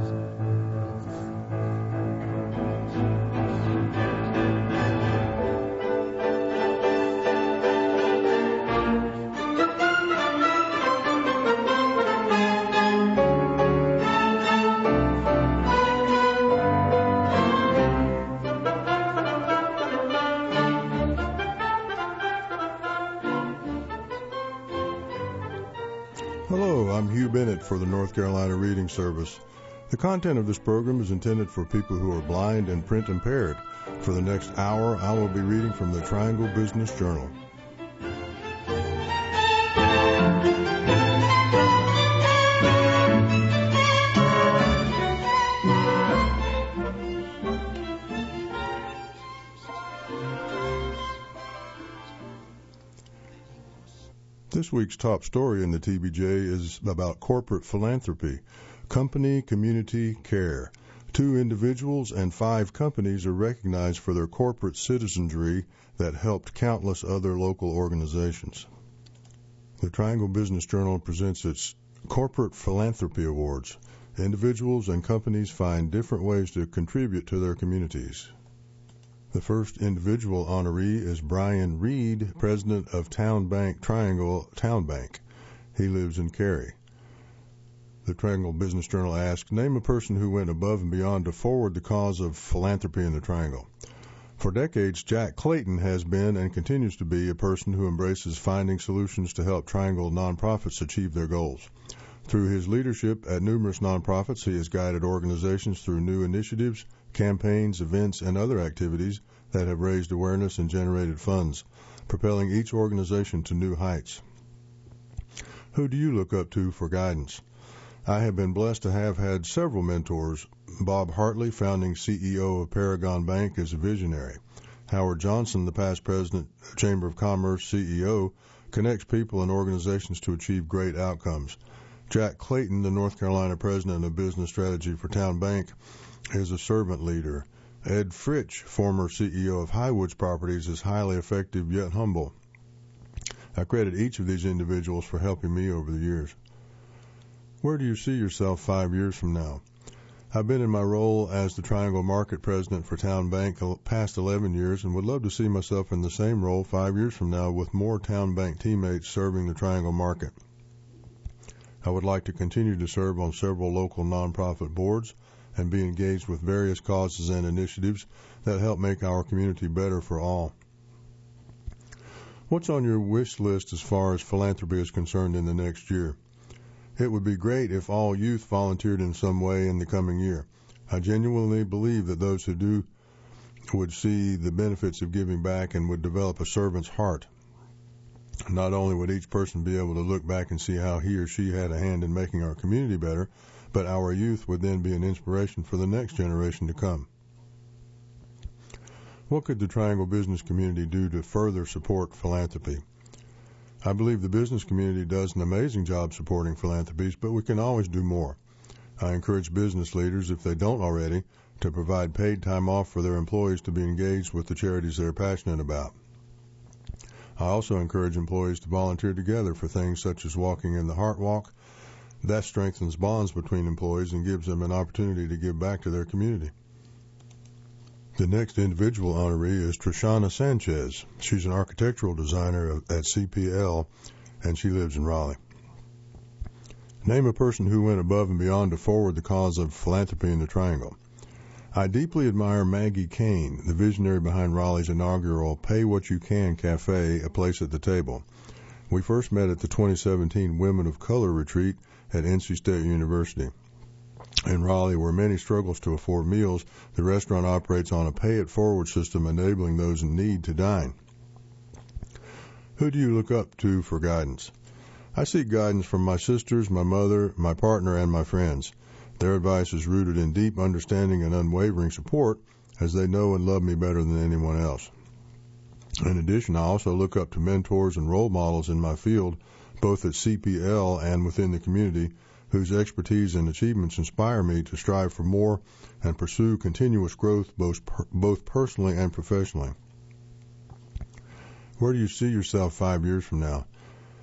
Hello, I'm Hugh Bennett for the North Carolina Reading Service. The content of this program is intended for people who are blind and print impaired. For the next hour, I will be reading from the Triangle Business Journal. This week's top story in the TBJ is about corporate philanthropy, company community care. 2 individuals and 5 companies are recognized for their corporate citizenry that helped countless other local organizations. The Triangle Business Journal presents its Corporate Philanthropy Awards. Individuals and companies find different ways to contribute to their communities. The first individual honoree is Brian Reed, president of Town Bank Triangle Town Bank. He lives in Cary. The Triangle Business Journal asks, name a person who went above and beyond to forward the cause of philanthropy in the Triangle. For decades, Jack Clayton has been and continues to be a person who embraces finding solutions to help Triangle nonprofits achieve their goals. Through his leadership at numerous nonprofits, he has guided organizations through new initiatives, campaigns, events, and other activities that have raised awareness and generated funds, propelling each organization to new heights. Who do you look up to for guidance? I have been blessed to have had several mentors. Bob Hartley, founding CEO of Paragon Bank, is a visionary. Howard Johnson, the past president of Chamber of Commerce CEO, connects people and organizations to achieve great outcomes. Jack Clayton, the North Carolina president of business strategy for Town Bank, is a servant leader. Ed Fritsch, former CEO of Highwoods Properties, is highly effective yet humble. I credit each of these individuals for helping me over the years. Where do you see yourself 5 years from now? I've been in my role as the Triangle Market President for Town Bank the past 11 years and would love to see myself in the same role 5 years from now with more Town Bank teammates serving the Triangle Market. I would like to continue to serve on several local nonprofit boards and be engaged with various causes and initiatives that help make our community better for all. What's on your wish list as far as philanthropy is concerned in the next year? It would be great if all youth volunteered in some way in the coming year. I genuinely believe that those who do would see the benefits of giving back and would develop a servant's heart. Not only would each person be able to look back and see how he or she had a hand in making our community better, but our youth would then be an inspiration for the next generation to come. What could the Triangle business community do to further support philanthropy? I believe the business community does an amazing job supporting philanthropies, but we can always do more. I encourage business leaders, if they don't already, to provide paid time off for their employees to be engaged with the charities they're passionate about. I also encourage employees to volunteer together for things such as walking in the Heart Walk. That strengthens bonds between employees and gives them an opportunity to give back to their community. The next individual honoree is Trishana Sanchez. She's an architectural designer at CPL, and she lives in Raleigh. Name a person who went above and beyond to forward the cause of philanthropy in the Triangle. I deeply admire Maggie Kane, the visionary behind Raleigh's inaugural Pay What You Can Cafe, A Place at the Table. We first met at the 2017 Women of Color Retreat at NC State University. In Raleigh, where many struggles to afford meals, the restaurant operates on a pay-it-forward system, enabling those in need to dine. Who do you look up to for guidance? I seek guidance from my sisters, my mother, my partner, and my friends. Their advice is rooted in deep understanding and unwavering support, as they know and love me better than anyone else. In addition, I also look up to mentors and role models in my field, both at CPL and within the community, whose expertise and achievements inspire me to strive for more and pursue continuous growth both personally and professionally. Where do you see yourself 5 years from now?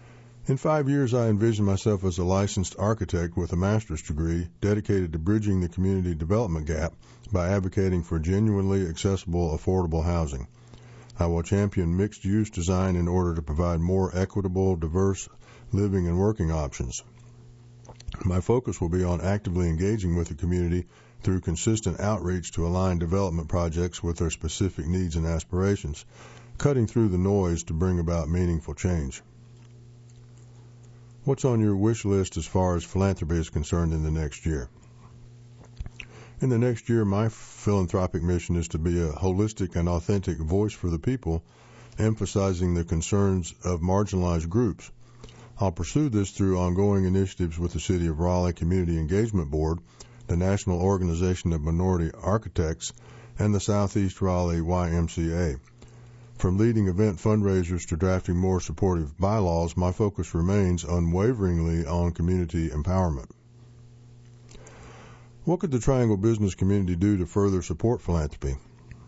In 5 years, I envision myself as a licensed architect with a master's degree dedicated to bridging the community development gap by advocating for genuinely accessible, affordable housing. I will champion mixed-use design in order to provide more equitable, diverse living and working options. My focus will be on actively engaging with the community through consistent outreach to align development projects with their specific needs and aspirations, cutting through the noise to bring about meaningful change. What's on your wish list as far as philanthropy is concerned in the next year? In the next year, my philanthropic mission is to be a holistic and authentic voice for the people, emphasizing the concerns of marginalized groups. I'll pursue this through ongoing initiatives with the City of Raleigh Community Engagement Board, the National Organization of Minority Architects, and the Southeast Raleigh YMCA. From leading event fundraisers to drafting more supportive bylaws, my focus remains unwaveringly on community empowerment. What could the Triangle business community do to further support philanthropy?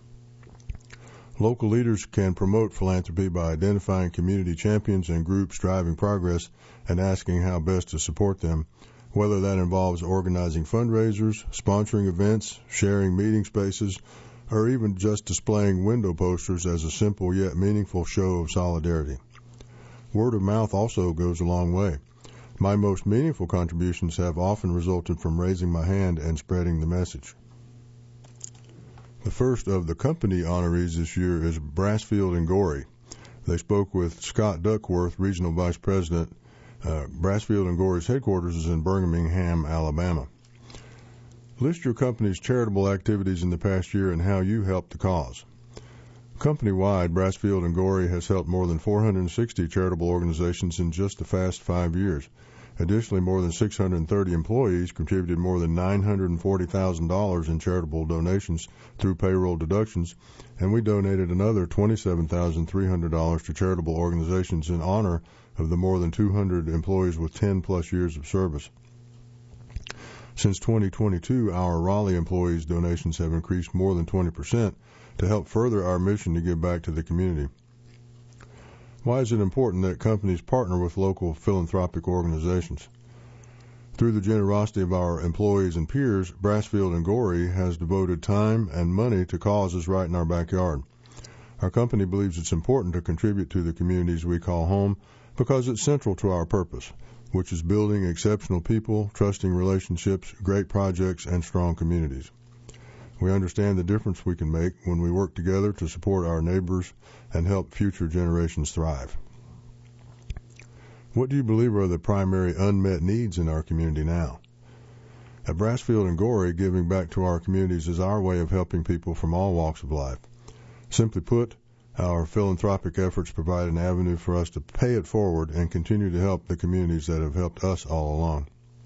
Local leaders can promote philanthropy by identifying community champions and groups driving progress and asking how best to support them, whether that involves organizing fundraisers, sponsoring events, sharing meeting spaces, or even just displaying window posters as a simple yet meaningful show of solidarity. Word of mouth also goes a long way. My most meaningful contributions have often resulted from raising my hand and spreading the message. The first of the company honorees this year is Brassfield and Gorey. They spoke with Scott Duckworth, Regional Vice President. Brassfield and Gorey's headquarters is in Birmingham, Alabama. List your company's charitable activities in the past year and how you helped the cause. Company-wide, Brassfield and Gorey has helped more than 460 charitable organizations in just the past 5 years. Additionally, more than 630 employees contributed more than $940,000 in charitable donations through payroll deductions, and we donated another $27,300 to charitable organizations in honor of the more than 200 employees with 10-plus years of service. Since 2022, our Raleigh employees' donations have increased more than 20% to help further our mission to give back to the community. Why is it important that companies partner with local philanthropic organizations? Through the generosity of our employees and peers, Brassfield and Gorey has devoted time and money to causes right in our backyard. Our company believes it's important to contribute to the communities we call home because it's central to our purpose, which is building exceptional people, trusting relationships, great projects, and strong communities. We understand the difference we can make when we work together to support our neighbors and help future generations thrive. What do you believe are the primary unmet needs in our community now? At Brassfield and Gorey, giving back to our communities is our way of helping people from all walks of life. Simply put, our philanthropic efforts provide an avenue for us to pay it forward and continue to help the communities that have helped us all along.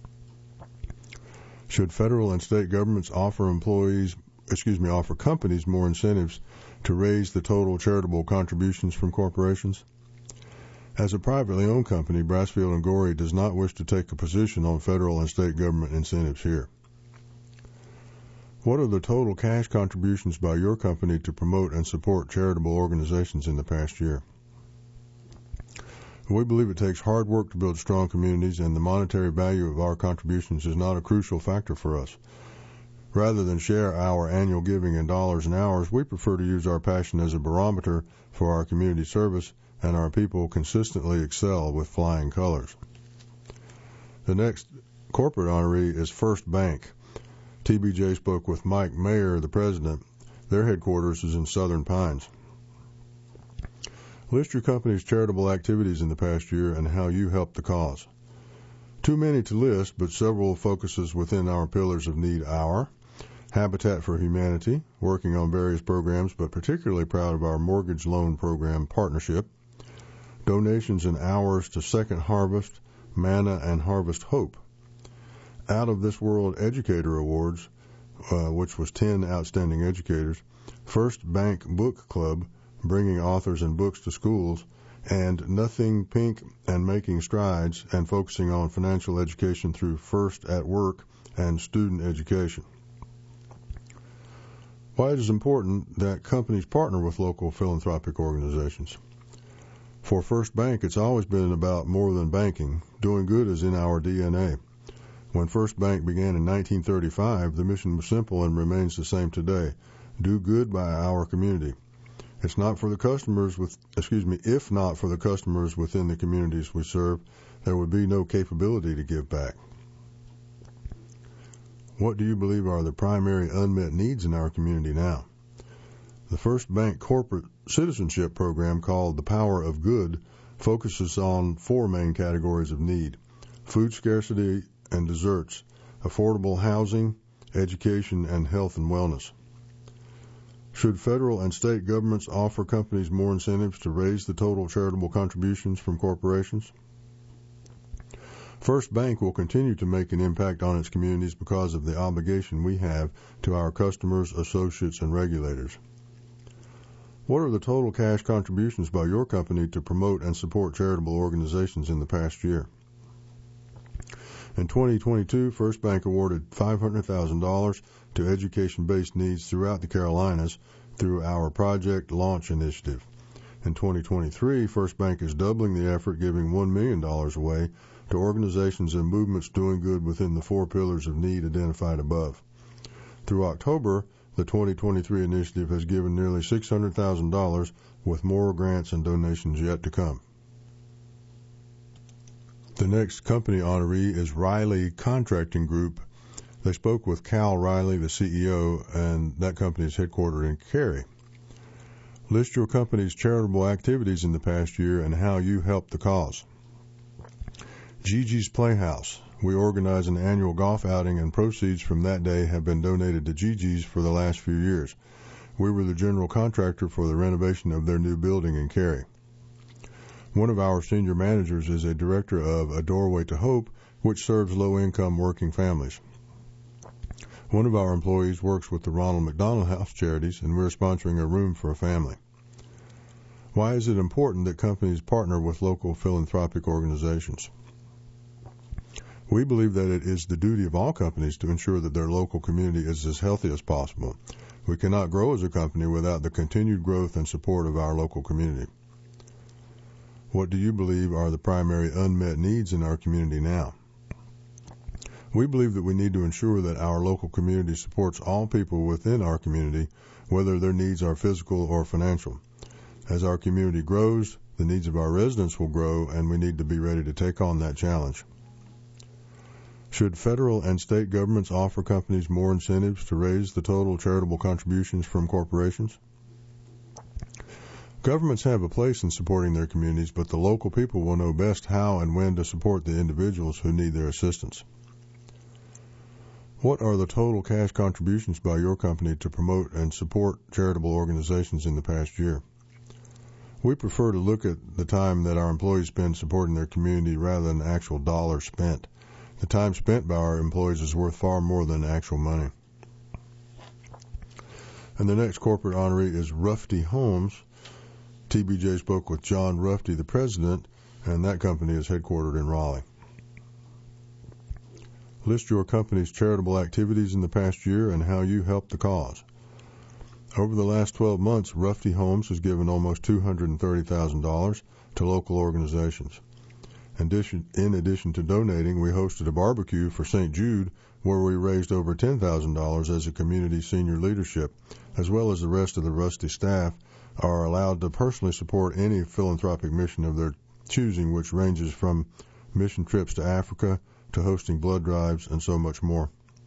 Should federal and state governments offer companies more incentives to raise the total charitable contributions from corporations? As a privately owned company, Brassfield and Gorey does not wish to take a position on federal and state government incentives here. What are the total cash contributions by your company to promote and support charitable organizations in the past year? We believe it takes hard work to build strong communities, and the monetary value of our contributions is not a crucial factor for us. Rather than share our annual giving in dollars and hours, we prefer to use our passion as a barometer for our community service, and our people consistently excel with flying colors. The next corporate honoree is First Bank. TBJ spoke with Mike Mayer, the president. Their headquarters is in Southern Pines. List your company's charitable activities in the past year and how you helped the cause. Too many to list, but several focuses within our pillars of need are Habitat for Humanity, working on various programs, but particularly proud of our mortgage loan program partnership, donations and hours to Second Harvest, Manna, and Harvest Hope. Out of This World Educator Awards, which was 10 outstanding educators, First Bank Book Club, bringing authors and books to schools, and Nothing Pink and Making Strides, and focusing on financial education through First at Work and student education. Why it is important that companies partner with local philanthropic organizations. For First Bank, it's always been about more than banking. Doing good is in our DNA. When First Bank began in 1935, the mission was simple and remains the same today. Do good by our community. If not for the customers within the communities we serve, there would be no capability to give back. What do you believe are the primary unmet needs in our community now? The First Bank corporate citizenship program, called The Power of Good, focuses on 4 main categories of need: food scarcity and desserts, affordable housing, education, and health and wellness. Should federal and state governments offer companies more incentives to raise the total charitable contributions from corporations? First Bank will continue to make an impact on its communities because of the obligation we have to our customers, associates, and regulators. What are the total cash contributions by your company to promote and support charitable organizations in the past year? In 2022, First Bank awarded $500,000 to education-based needs throughout the Carolinas through our Project Launch initiative. In 2023, First Bank is doubling the effort, giving $1 million away to organizations and movements doing good within the 4 pillars of need identified above. Through October, the 2023 initiative has given nearly $600,000, with more grants and donations yet to come. The next company honoree is Riley Contracting Group. They spoke with Cal Riley, the CEO, and that company is headquartered in Cary. List your company's charitable activities in the past year and how you helped the cause. Gigi's Playhouse. We organize an annual golf outing, and proceeds from that day have been donated to Gigi's for the last few years. We were the general contractor for the renovation of their new building in Cary. One of our senior managers is a director of A Doorway to Hope, which serves low-income working families. One of our employees works with the Ronald McDonald House Charities, and we're sponsoring a room for a family. Why is it important that companies partner with local philanthropic organizations? We believe that it is the duty of all companies to ensure that their local community is as healthy as possible. We cannot grow as a company without the continued growth and support of our local community. What do you believe are the primary unmet needs in our community now? We believe that we need to ensure that our local community supports all people within our community, whether their needs are physical or financial. As our community grows, the needs of our residents will grow, and we need to be ready to take on that challenge. Should federal and state governments offer companies more incentives to raise the total charitable contributions from corporations? Governments have a place in supporting their communities, but the local people will know best how and when to support the individuals who need their assistance. What are the total cash contributions by your company to promote and support charitable organizations in the past year? We prefer to look at the time that our employees spend supporting their community rather than actual dollars spent. The time spent by our employees is worth far more than actual money. And the next corporate honoree is Rufty Homes. TBJ spoke with John Rufty, the president, and that company is headquartered in Raleigh. List your company's charitable activities in the past year and how you helped the cause. Over the last 12 months, Rufty Homes has given almost $230,000 to local organizations. In addition to donating, we hosted a barbecue for St. Jude, where we raised over $10,000 as a community senior leadership, as well as the rest of the Rufty staff, are allowed to personally support any philanthropic mission of their choosing, which ranges from mission trips to Africa to hosting blood drives and so much more.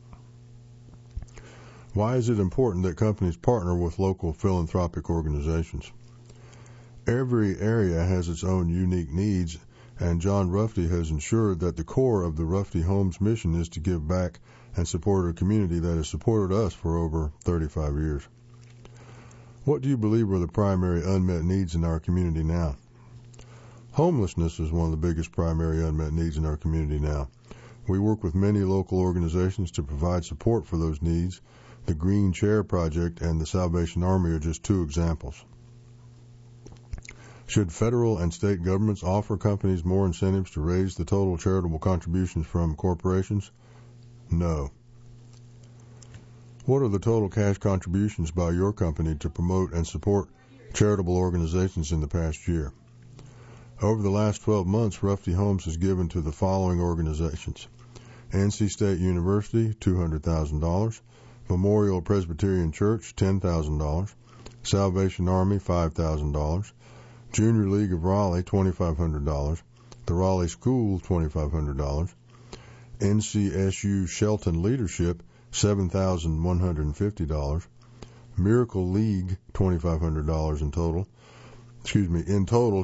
Why is it important that companies partner with local philanthropic organizations? Every area has its own unique needs, and John Rufty has ensured that the core of the Rufty Homes mission is to give back and support a community that has supported us for over 35 years. What do you believe are the primary unmet needs in our community now? Homelessness is one of the biggest primary unmet needs in our community now. We work with many local organizations to provide support for those needs. The Green Chair Project and the Salvation Army are just 2 examples. Should federal and state governments offer companies more incentives to raise the total charitable contributions from corporations? No. What are the total cash contributions by your company to promote and support charitable organizations in the past year? Over the last 12 months, Ruffey Homes has given to the following organizations: NC State University, $200,000, Memorial Presbyterian Church, $10,000, Salvation Army, $5,000, Junior League of Raleigh, $2,500, the Raleigh School, $2,500, NCSU Shelton Leadership, $7,150, Miracle League, $2,500 in total. In total,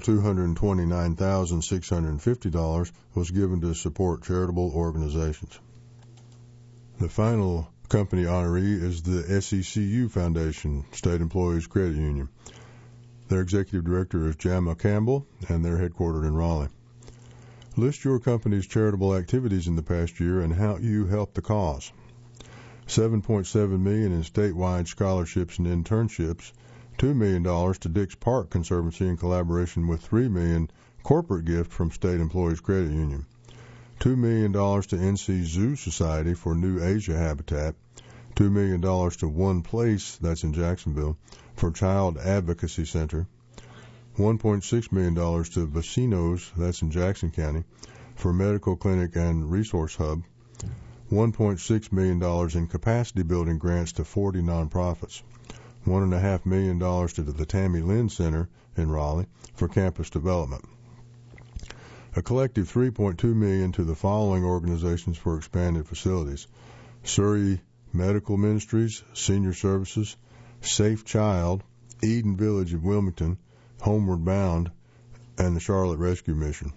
$229,650 was given to support charitable organizations. The final company honoree is the SECU Foundation, State Employees Credit Union. Their executive director is Jamma Campbell, and they're headquartered in Raleigh. List your company's charitable activities in the past year and how you helped the cause. $7.7 million in statewide scholarships and internships, $2 million to Dix Park Conservancy in collaboration with $3 million corporate gift from State Employees Credit Union, $2 million to NC Zoo Society for New Asia Habitat, $2 million to One Place, that's in Jacksonville, for Child Advocacy Center, $1.6 million to Vecinos, that's in Jackson County, for Medical Clinic and Resource Hub, $1.6 million in capacity building grants to 40 nonprofits, $1.5 million to the Tammy Lynn Center in Raleigh for campus development. A collective $3.2 million to the following organizations for expanded facilities: Surrey Medical Ministries, Senior Services, Safe Child, Eden Village of Wilmington, Homeward Bound, and the Charlotte Rescue Mission.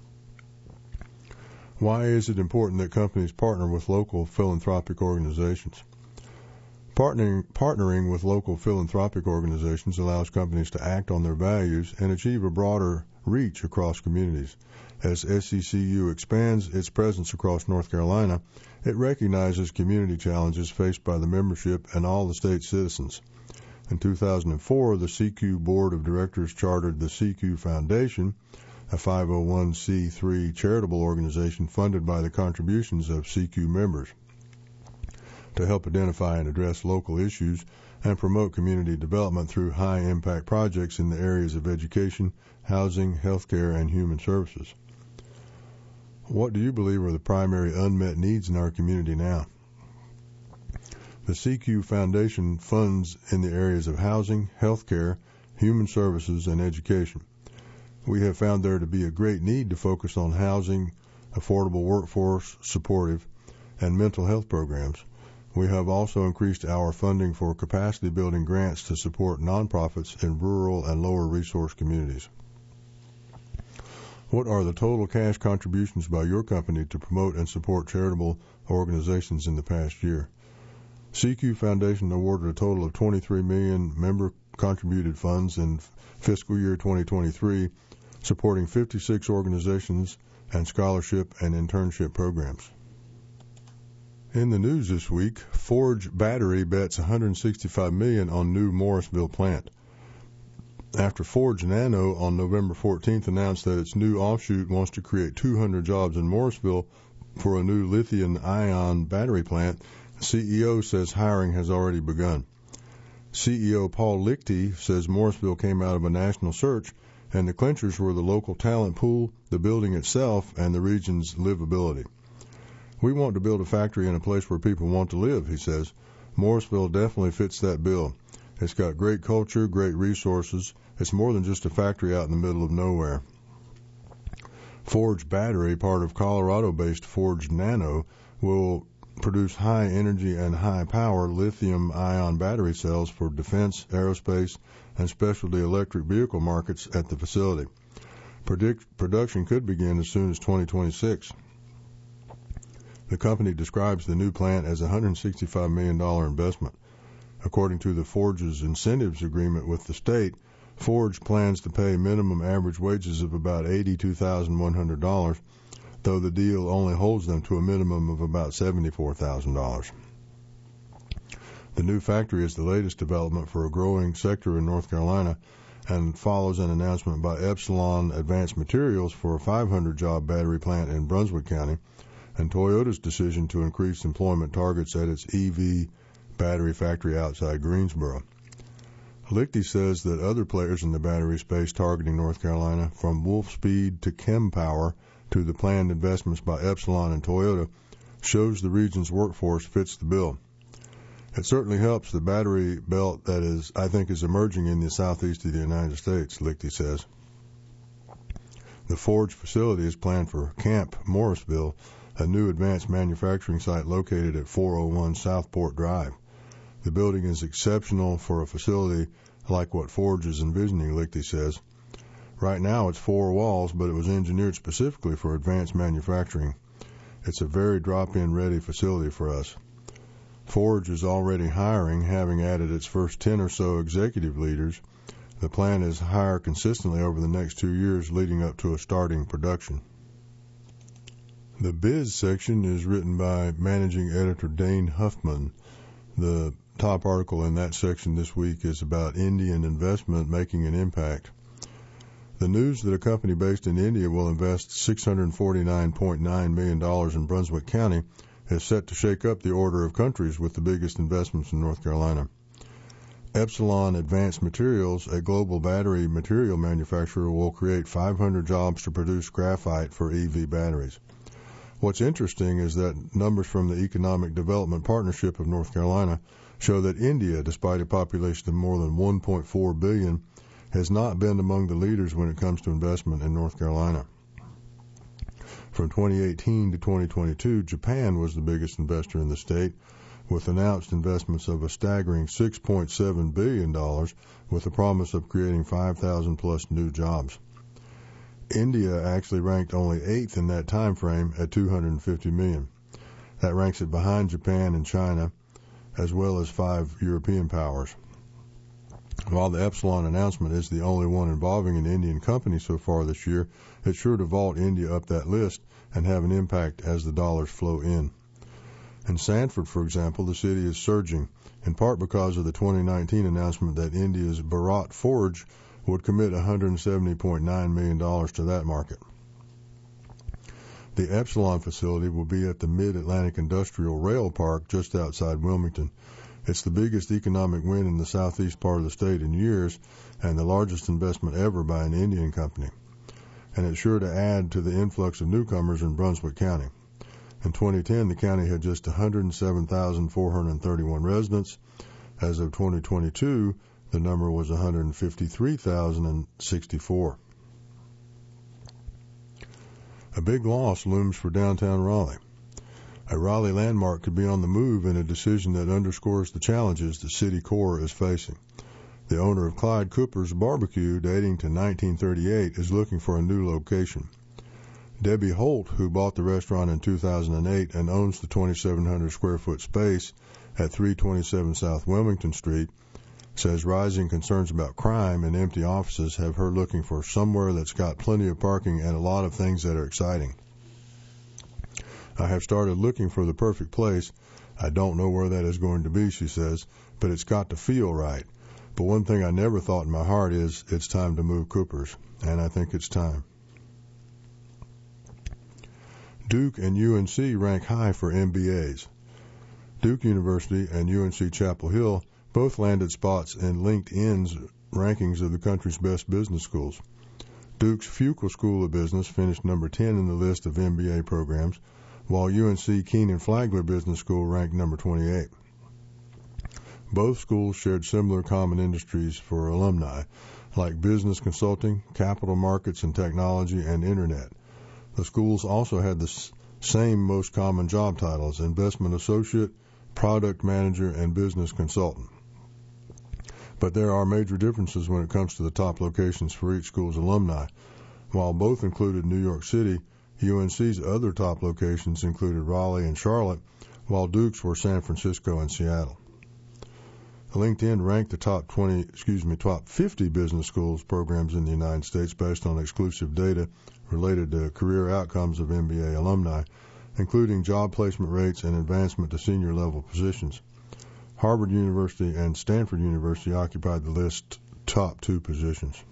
Why is it important that companies partner with local philanthropic organizations? Partnering with local philanthropic organizations allows companies to act on their values and achieve a broader reach across communities. As SECU expands its presence across North Carolina, it recognizes community challenges faced by the membership and all the state's citizens. In 2004, the CQ Board of Directors chartered the CQ Foundation, a 501c3 charitable organization funded by the contributions of CQ members, to help identify and address local issues and promote community development through high-impact projects in the areas of education, housing, healthcare, and human services. What do you believe are the primary unmet needs in our community now? The CQ Foundation funds in the areas of housing, healthcare, human services, and education. We have found there to be a great need to focus on housing, affordable workforce, supportive, and mental health programs. We have also increased our funding for capacity building grants to support nonprofits in rural and lower resource communities. What are the total cash contributions by your company to promote and support charitable organizations in the past year? CQ Foundation awarded a total of $23 million member-contributed funds in fiscal year 2023, supporting 56 organizations and scholarship and internship programs. In the news this week, Forge Battery bets $165 million on new Morrisville plant. After Forge Nano on November 14th announced that its new offshoot wants to create 200 jobs in Morrisville for a new lithium-ion battery plant, the CEO says hiring has already begun. CEO Paul Lichty says Morrisville came out of a national search, and the clinchers were the local talent pool, the building itself, and the region's livability. We want to build a factory in a place where people want to live, he says. Morrisville definitely fits that bill. It's got great culture, great resources. It's more than just a factory out in the middle of nowhere. Forge Battery, part of Colorado-based Forge Nano, will produce high energy and high power lithium-ion battery cells for defense, aerospace, and specialty electric vehicle markets at the facility. Production could begin as soon as 2026. The company describes the new plant as a $165 million investment. According to the Forge's incentives agreement with the state, Forge plans to pay minimum average wages of about $82,100, though the deal only holds them to a minimum of about $74,000. The new factory is the latest development for a growing sector in North Carolina and follows an announcement by Epsilon Advanced Materials for a 500-job battery plant in Brunswick County, and Toyota's decision to increase employment targets at its EV battery factory outside Greensboro. Lichty says that other players in the battery space targeting North Carolina, from Wolfspeed to ChemPower to the planned investments by Epsilon and Toyota, shows the region's workforce fits the bill. It certainly helps the battery belt that is emerging in the southeast of the United States, Lichty says. The Forge facility is planned for Camp Morrisville, a new advanced manufacturing site located at 401 Southport Drive. The building is exceptional for a facility like what Forge is envisioning, Lichty says. Right now it's 4 walls, but it was engineered specifically for advanced manufacturing. It's a very drop-in ready facility for us. Forge is already hiring, having added its first 10 or so executive leaders. The plan is to hire consistently over the next 2 years leading up to a starting production. The Biz section is written by managing editor Dane Huffman. The top article in that section this week is about Indian investment making an impact. The news that a company based in India will invest $649.9 million in Brunswick County is set to shake up the order of countries with the biggest investments in North Carolina. Epsilon Advanced Materials, a global battery material manufacturer, will create 500 jobs to produce graphite for EV batteries. What's interesting is that numbers from the Economic Development Partnership of North Carolina show that India, despite a population of more than 1.4 billion, has not been among the leaders when it comes to investment in North Carolina. From 2018 to 2022, Japan was the biggest investor in the state, with announced investments of a staggering $6.7 billion, with the promise of creating 5,000 plus new jobs. India actually ranked only 8th in that time frame at $250 million. That ranks it behind Japan and China, as well as 5 European powers. While the Epsilon announcement is the only one involving an Indian company so far this year, it's sure to vault India up that list and have an impact as the dollars flow in. In Sanford, for example, the city is surging, in part because of the 2019 announcement that India's Bharat Forge would commit $170.9 million to that market. The Epsilon facility will be at the Mid-Atlantic Industrial Rail Park just outside Wilmington. It's the biggest economic win in the southeast part of the state in years and the largest investment ever by an Indian company. And it's sure to add to the influx of newcomers in Brunswick County. In 2010, the county had just 107,431 residents. As of 2022, the number was 153,064. A big loss looms for downtown Raleigh. A Raleigh landmark could be on the move in a decision that underscores the challenges the city core is facing. The owner of Clyde Cooper's Barbecue, dating to 1938, is looking for a new location. Debbie Holt, who bought the restaurant in 2008 and owns the 2,700 square foot space at 327 South Wilmington Street, says rising concerns about crime and empty offices have her looking for somewhere that's got plenty of parking and a lot of things that are exciting. I have started looking for the perfect place. I don't know where that is going to be, she says, but it's got to feel right. But one thing I never thought in my heart is it's time to move Cooper's, and I think it's time. Duke and UNC rank high for MBAs. Duke University and UNC Chapel Hill both landed spots in LinkedIn's rankings of the country's best business schools. Duke's Fuqua School of Business finished number 10 in the list of MBA programs, while UNC Keenan Flagler Business School ranked number 28. Both schools shared similar common industries for alumni, like business consulting, capital markets and technology, and internet. The schools also had the same most common job titles: investment associate, product manager, and business consultant. But there are major differences when it comes to the top locations for each school's alumni. While both included New York City, UNC's other top locations included Raleigh and Charlotte, while Duke's were San Francisco and Seattle. LinkedIn ranked the top 50 business schools programs in the United States based on exclusive data related to career outcomes of MBA alumni, including job placement rates and advancement to senior level positions. Harvard University and Stanford University occupied the list's top 2 positions.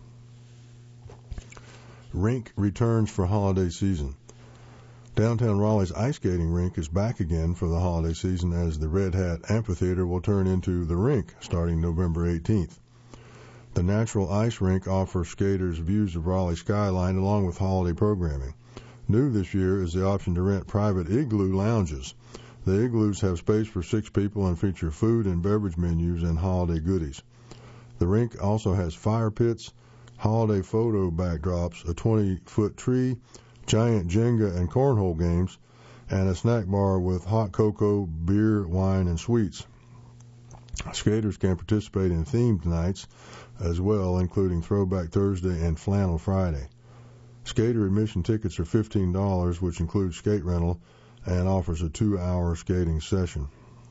Rink returns for holiday season. Downtown Raleigh's ice skating rink is back again for the holiday season, as the Red Hat Amphitheater will turn into the rink starting November 18th. The Natural Ice Rink offers skaters views of Raleigh skyline along with holiday programming. New this year is the option to rent private igloo lounges. The igloos have space for 6 people and feature food and beverage menus and holiday goodies. The rink also has fire pits, holiday photo backdrops, a 20-foot tree, giant Jenga and cornhole games, and a snack bar with hot cocoa, beer, wine, and sweets. Skaters can participate in themed nights as well, including Throwback Thursday and Flannel Friday. Skater admission tickets are $15, which includes skate rental and offers a 2-hour skating session.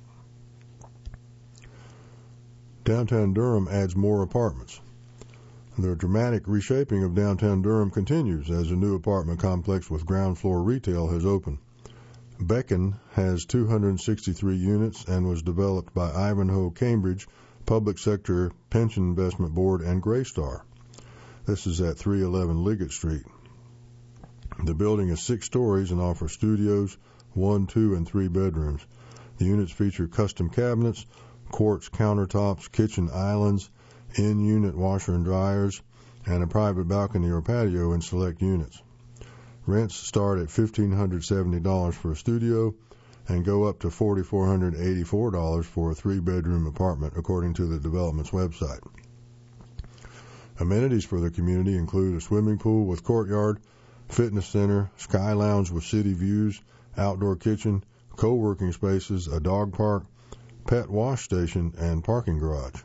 Downtown Durham adds more apartments. The dramatic reshaping of downtown Durham continues as a new apartment complex with ground floor retail has opened. Beacon has 263 units and was developed by Ivanhoe Cambridge, Public Sector Pension Investment Board, and Greystar. This is at 311 Liggett Street. The building is 6 stories and offers studios, 1, 2, and 3 bedrooms. The units feature custom cabinets, quartz countertops, kitchen islands, in-unit washer and dryers, and a private balcony or patio in select units. Rents start at $1,570 for a studio and go up to $4,484 for a 3-bedroom apartment, according to the development's website. Amenities for the community include a swimming pool with courtyard, fitness center, sky lounge with city views, outdoor kitchen, co-working spaces, a dog park, pet wash station, and parking garage.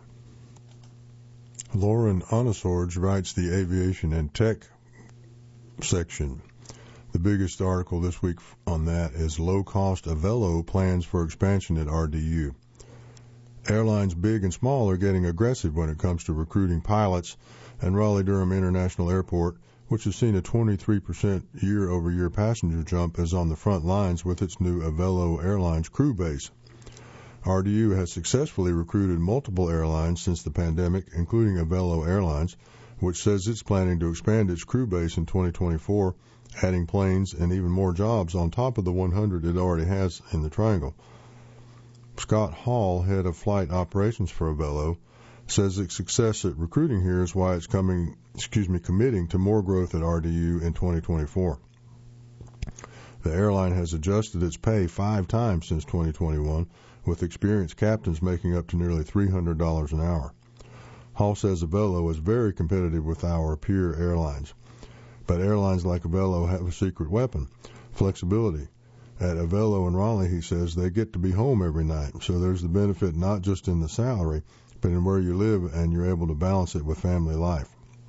Lauren Onosorge writes the aviation and tech section. The biggest article this week on that is low-cost Avelo plans for expansion at RDU. Airlines big and small are getting aggressive when it comes to recruiting pilots, and Raleigh-Durham International Airport, which has seen a 23% year-over-year passenger jump, is on the front lines with its new Avelo Airlines crew base. RDU has successfully recruited multiple airlines since the pandemic, including Avelo Airlines, which says it's planning to expand its crew base in 2024, adding planes and even more jobs on top of the 100 it already has in the Triangle. Scott Hall, head of flight operations for Avelo, says its success at recruiting here is why it's committing to more growth at RDU in 2024. The airline has adjusted its pay 5 times since 2021, with experienced captains making up to nearly $300 an hour. Hall says Avelo is very competitive with our peer airlines. But airlines like Avelo have a secret weapon, flexibility. At Avelo and Raleigh, he says, they get to be home every night, so there's the benefit not just in the salary, but in where you live, and you're able to balance it with family life.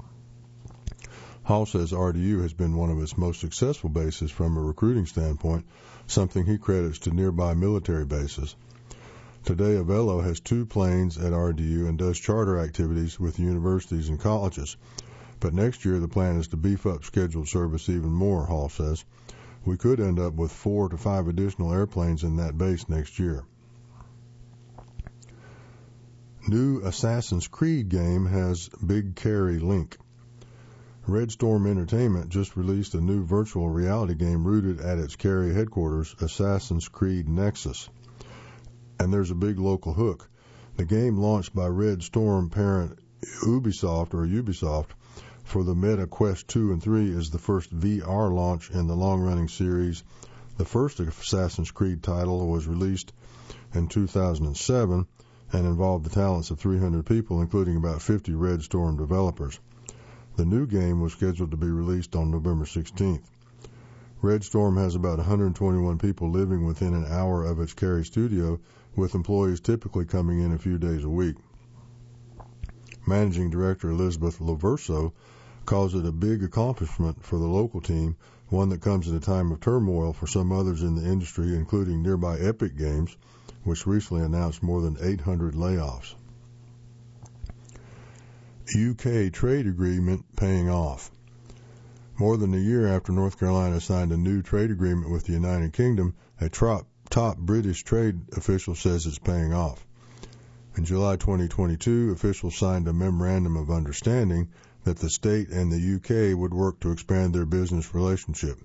Hall says RDU has been one of its most successful bases from a recruiting standpoint, something he credits to nearby military bases. Today, Avelo has 2 planes at RDU and does charter activities with universities and colleges. But next year, the plan is to beef up scheduled service even more, Hall says. We could end up with 4 to 5 additional airplanes in that base next year. New Assassin's Creed game has Big Carry Link. Red Storm Entertainment just released a new virtual reality game rooted at its Cary headquarters, Assassin's Creed Nexus. And there's a big local hook. The game, launched by Red Storm parent Ubisoft, for the Meta Quest 2 and 3, is the first VR launch in the long-running series. The first Assassin's Creed title was released in 2007 and involved the talents of 300 people, including about 50 Red Storm developers. The new game was scheduled to be released on November 16th. Red Storm has about 121 people living within an hour of its Cary studio, with employees typically coming in a few days a week. Managing Director Elizabeth Loverso calls it a big accomplishment for the local team, one that comes at a time of turmoil for some others in the industry, including nearby Epic Games, which recently announced more than 800 layoffs. UK trade agreement paying off. More than a year after North Carolina signed a new trade agreement with the United Kingdom, a top British trade official says it's paying off. In July 2022, officials signed a memorandum of understanding that the state and the UK would work to expand their business relationship.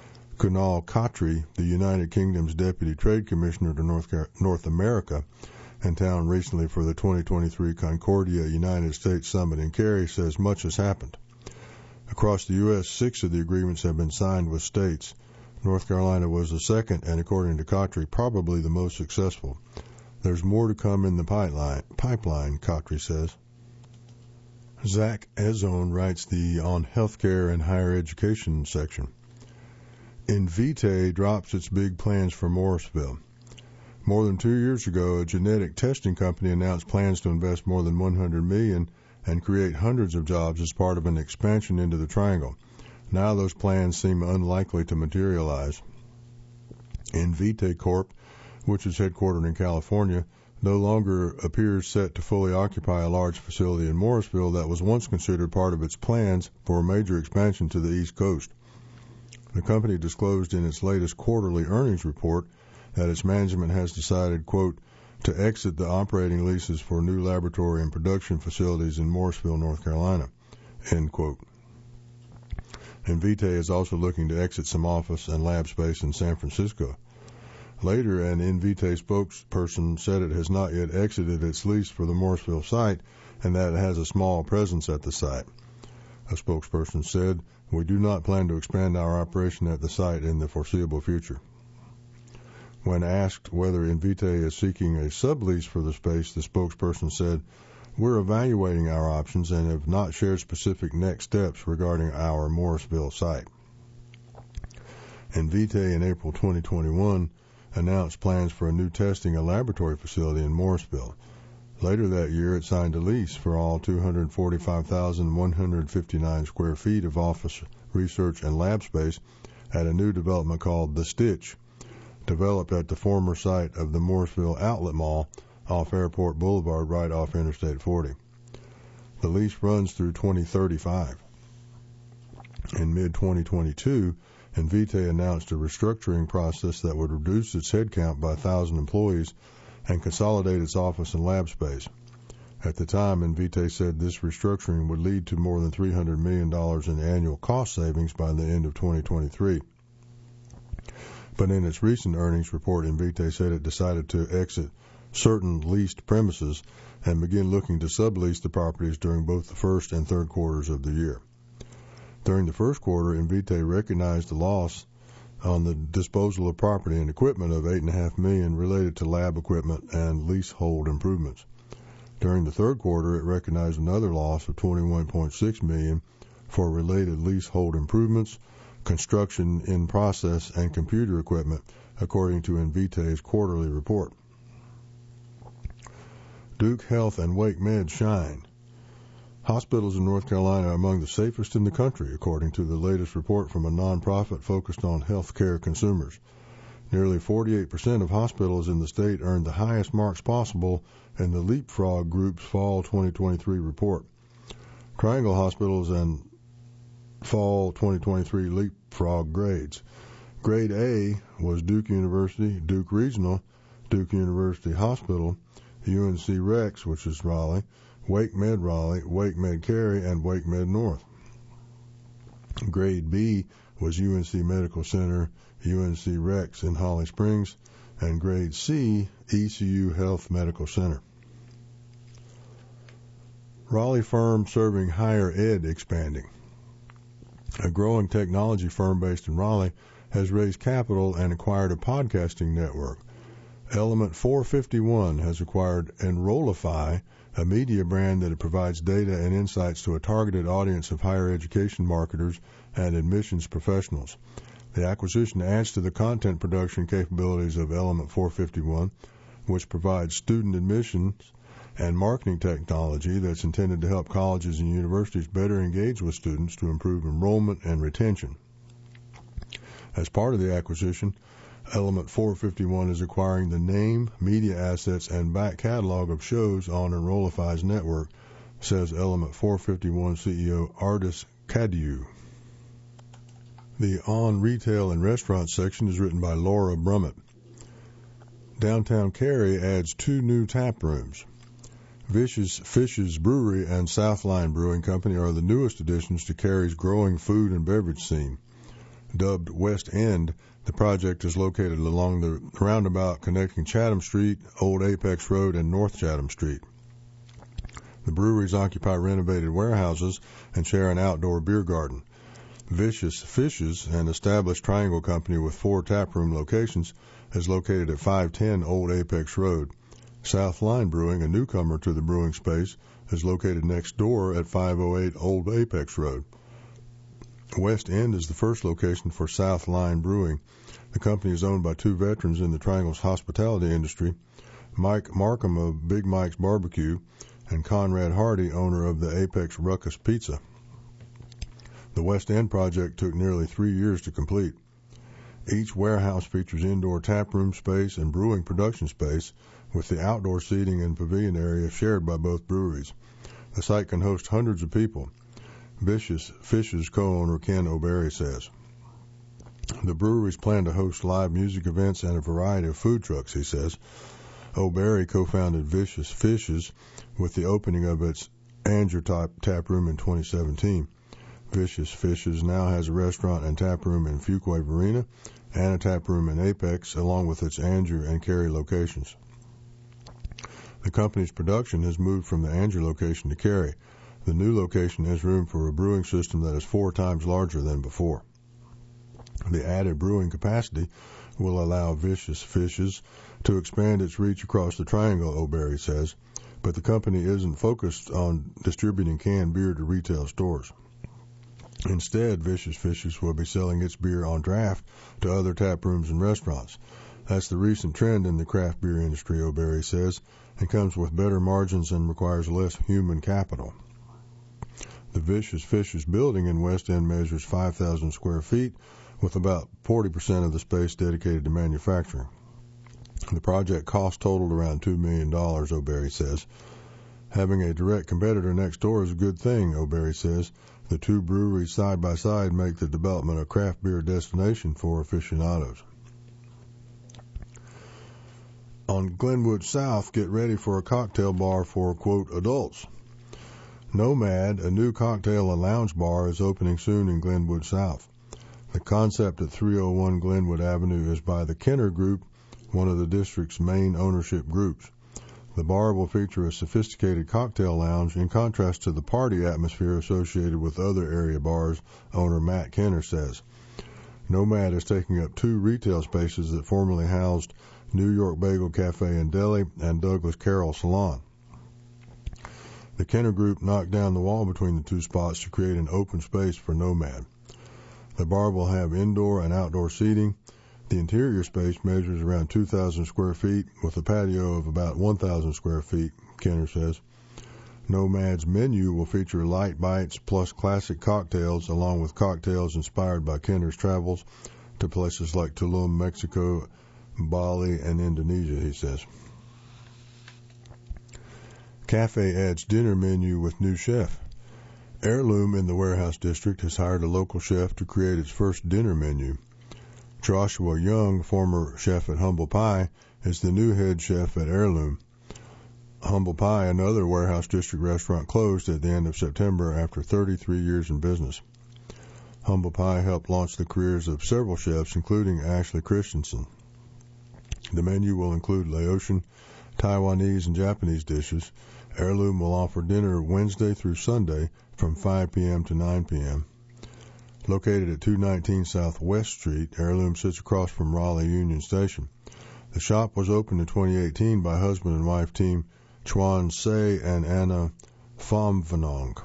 Kunal Khatri, the United Kingdom's Deputy Trade Commissioner to North America, in town recently for the 2023 Concordia United States Summit in Cary, says much has happened. Across the U.S., 6 of the agreements have been signed with states. North Carolina was the second, and according to Kotry, probably the most successful. There's more to come in the pipeline, Kotry says. Zach Ezone writes on healthcare and higher education section. Invitae drops its big plans for Morrisville. More than 2 years ago, a genetic testing company announced plans to invest more than $100 million and create hundreds of jobs as part of an expansion into the Triangle. Now those plans seem unlikely to materialize. Invitae Corp., which is headquartered in California, no longer appears set to fully occupy a large facility in Morrisville that was once considered part of its plans for a major expansion to the East Coast. The company disclosed in its latest quarterly earnings report that its management has decided, quote, to exit the operating leases for new laboratory and production facilities in Morrisville, North Carolina, end quote. Invitae is also looking to exit some office and lab space in San Francisco. Later, an Invitae spokesperson said it has not yet exited its lease for the Morrisville site and that it has a small presence at the site. A spokesperson said, we do not plan to expand our operation at the site in the foreseeable future. When asked whether Invitae is seeking a sublease for the space, the spokesperson said, we're evaluating our options and have not shared specific next steps regarding our Morrisville site. Invitae in April 2021 announced plans for a new testing and laboratory facility in Morrisville. Later that year, it signed a lease for all 245,159 square feet of office, research, and lab space at a new development called The Stitch, developed at the former site of the Morrisville Outlet Mall off Airport Boulevard right off Interstate 40. The lease runs through 2035. In mid-2022, Invitae announced a restructuring process that would reduce its headcount by 1,000 employees and consolidate its office and lab space. At the time, Invitae said this restructuring would lead to more than $300 million in annual cost savings by the end of 2023. But in its recent earnings report, Invitae said it decided to exit certain leased premises and begin looking to sublease the properties during both the first and third quarters of the year. During the first quarter, Invitae recognized the loss on the disposal of property and equipment of $8.5 million related to lab equipment and leasehold improvements. During the third quarter, it recognized another loss of $21.6 million for related leasehold improvements, construction in process, and computer equipment, according to Invitae's quarterly report. Duke Health and Wake Med shine. Hospitals in North Carolina are among the safest in the country, according to the latest report from a nonprofit focused on healthcare consumers. Nearly 48% of hospitals in the state earned the highest marks possible in the Leapfrog Group's Fall 2023 report. Triangle Hospitals and Fall 2023 Leapfrog grades. Grade A was Duke University, Duke Regional, Duke University Hospital, UNC Rex, which is Raleigh, Wake Med Raleigh, Wake Med Cary, and Wake Med North. Grade B was UNC Medical Center, UNC Rex in Holly Springs, and Grade C, ECU Health Medical Center. Raleigh firm serving higher ed expanding. A growing technology firm based in Raleigh has raised capital and acquired a podcasting network. Element 451 has acquired Enrollify, a media brand that provides data and insights to a targeted audience of higher education marketers and admissions professionals. The acquisition adds to the content production capabilities of Element 451, which provides student admissions and marketing technology that's intended to help colleges and universities better engage with students to improve enrollment and retention. As part of the acquisition, Element 451 is acquiring the name, media assets, and back catalog of shows on Enrollify's network, says Element 451 CEO Ardis Cadieux. The On Retail and Restaurant section is written by Laura Brummett. Downtown Cary adds 2 new tap rooms. Vicious Fishes Brewery and Southline Brewing Company are the newest additions to Cary's growing food and beverage scene. Dubbed West End, The project is located along the roundabout connecting Chatham Street, Old Apex Road, and North Chatham Street. The breweries occupy renovated warehouses and share an outdoor beer garden. Vicious Fishes, an established triangle company with 4 taproom locations, is located at 510 Old Apex Road. South Line Brewing, a newcomer to the brewing space, is located next door at 508 Old Apex Road. West End is the first location for South Line Brewing. The company is owned by 2 veterans in the Triangle's hospitality industry, Mike Markham of Big Mike's Barbecue and Conrad Hardy, owner of the Apex Ruckus Pizza. The West End project took nearly 3 years to complete. Each warehouse features indoor taproom space and brewing production space, with the outdoor seating and pavilion area shared by both breweries. The site can host hundreds of people. Vicious Fishes co-owner Ken O'Berry says. The breweries plan to host live music events and a variety of food trucks, he says. O'Berry co-founded Vicious Fishes with the opening of its Anger tap room in 2017. Vicious Fishes now has a restaurant and tap room in Fuquay Varina and a tap room in Apex, along with its Anger and Cary locations. The company's production has moved from the Anger location to Cary. The new location has room for a brewing system that is 4 times larger than before. The added brewing capacity will allow Vicious Fishes to expand its reach across the Triangle, O'Berry says, but the company isn't focused on distributing canned beer to retail stores. Instead, Vicious Fishes will be selling its beer on draft to other tap rooms and restaurants. That's the recent trend in the craft beer industry, O'Berry says, and comes with better margins and requires less human capital. The Vicious Fishes building in West End measures 5,000 square feet, with about 40% of the space dedicated to manufacturing. The project cost totaled around $2 million, O'Berry says. Having a direct competitor next door is a good thing, O'Berry says. The 2 breweries side by side make the development a craft beer destination for aficionados. On Glenwood South, get ready for a cocktail bar for, quote, adults. Nomad, a new cocktail and lounge bar, is opening soon in Glenwood South. The concept at 301 Glenwood Avenue is by the Kenner Group, one of the district's main ownership groups. The bar will feature a sophisticated cocktail lounge in contrast to the party atmosphere associated with other area bars, owner Matt Kenner says. Nomad is taking up 2 retail spaces that formerly housed New York Bagel Cafe and Deli and Douglas Carroll Salon. The Kenner Group knocked down the wall between the 2 spots to create an open space for Nomad. The bar will have indoor and outdoor seating. The interior space measures around 2,000 square feet with a patio of about 1,000 square feet, Kenner says. Nomad's menu will feature light bites plus classic cocktails, along with cocktails inspired by Kenner's travels to places like Tulum, Mexico, Bali, and Indonesia, he says. Cafe adds dinner menu with new chef. Heirloom in the Warehouse District has hired a local chef to create its first dinner menu. Joshua Young, former chef at Humble Pie, is the new head chef at Heirloom. Humble Pie, another Warehouse District restaurant, closed at the end of September after 33 years in business. Humble Pie helped launch the careers of several chefs, including Ashley Christensen. The menu will include Laotian, Taiwanese, and Japanese dishes. Heirloom will offer dinner Wednesday through Sunday from 5 p.m. to 9 p.m. Located at 219 South West Street, Heirloom sits across from Raleigh Union Station. The shop was opened in 2018 by husband and wife team Chuan Say and Anna Phomvanong.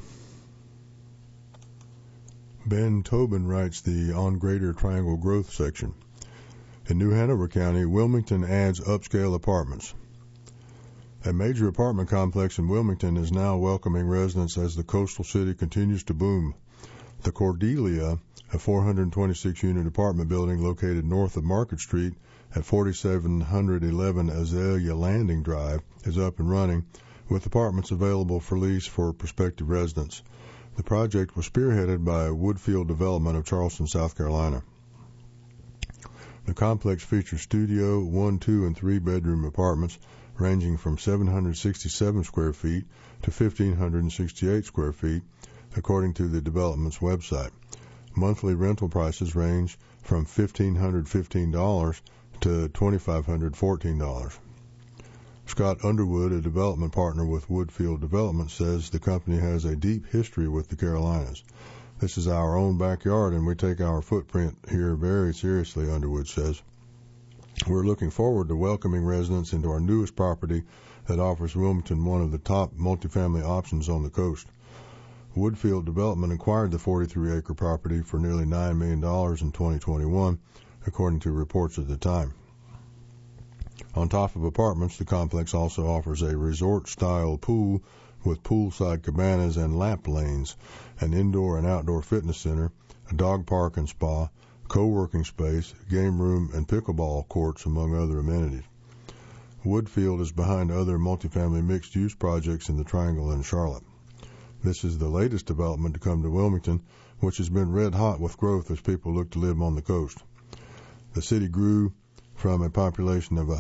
Ben Tobin writes on Greater Triangle Growth section. In New Hanover County, Wilmington adds upscale apartments. A major apartment complex in Wilmington is now welcoming residents as the coastal city continues to boom. The Cordelia, a 426-unit apartment building located north of Market Street at 4711 Azalea Landing Drive, is up and running, with apartments available for lease for prospective residents. The project was spearheaded by Woodfield Development of Charleston, South Carolina. The complex features studio, 1, 2, and 3 bedroom apartments ranging from 767 square feet to 1,568 square feet, according to the development's website. Monthly rental prices range from $1,515 to $2,514. Scott Underwood, a development partner with Woodfield Development, says the company has a deep history with the Carolinas. This is our own backyard, and we take our footprint here very seriously, Underwood says. We're looking forward to welcoming residents into our newest property that offers Wilmington one of the top multifamily options on the coast. Woodfield Development acquired the 43-acre property for nearly $9 million in 2021, according to reports at the time. On top of apartments, the complex also offers a resort-style pool with poolside cabanas and lap lanes, an indoor and outdoor fitness center, a dog park and spa, co-working space, game room, and pickleball courts, among other amenities. Woodfield is behind other multifamily mixed-use projects in the Triangle and Charlotte. This is the latest development to come to Wilmington, which has been red hot with growth as people look to live on the coast. The city grew from a population of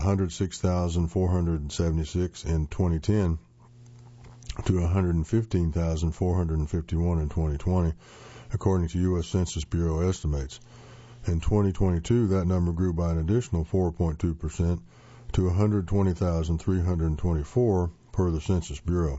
106,476 in 2010 to 115,451 in 2020, according to U.S. Census Bureau estimates. In 2022, that number grew by an additional 4.2% to 120,324 per the Census Bureau.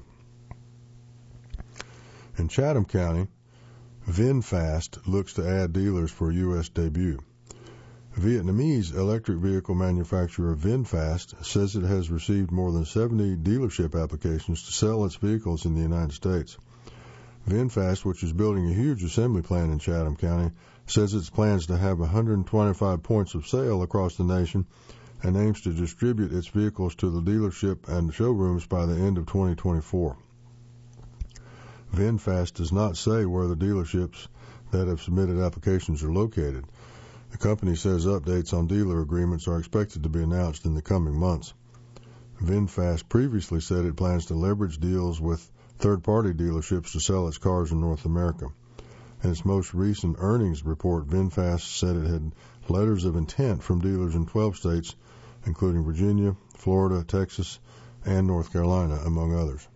In Chatham County, VinFast looks to add dealers for U.S. debut. Vietnamese electric vehicle manufacturer VinFast says it has received more than 70 dealership applications to sell its vehicles in the United States. VinFast, which is building a huge assembly plant in Chatham County, says it plans to have 125 points of sale across the nation and aims to distribute its vehicles to the dealership and showrooms by the end of 2024. VinFast does not say where the dealerships that have submitted applications are located. The company says updates on dealer agreements are expected to be announced in the coming months. VinFast previously said it plans to leverage deals with third-party dealerships to sell its cars in North America. In its most recent earnings report, VinFast said it had letters of intent from dealers in 12 states, including Virginia, Florida, Texas, and North Carolina, among others.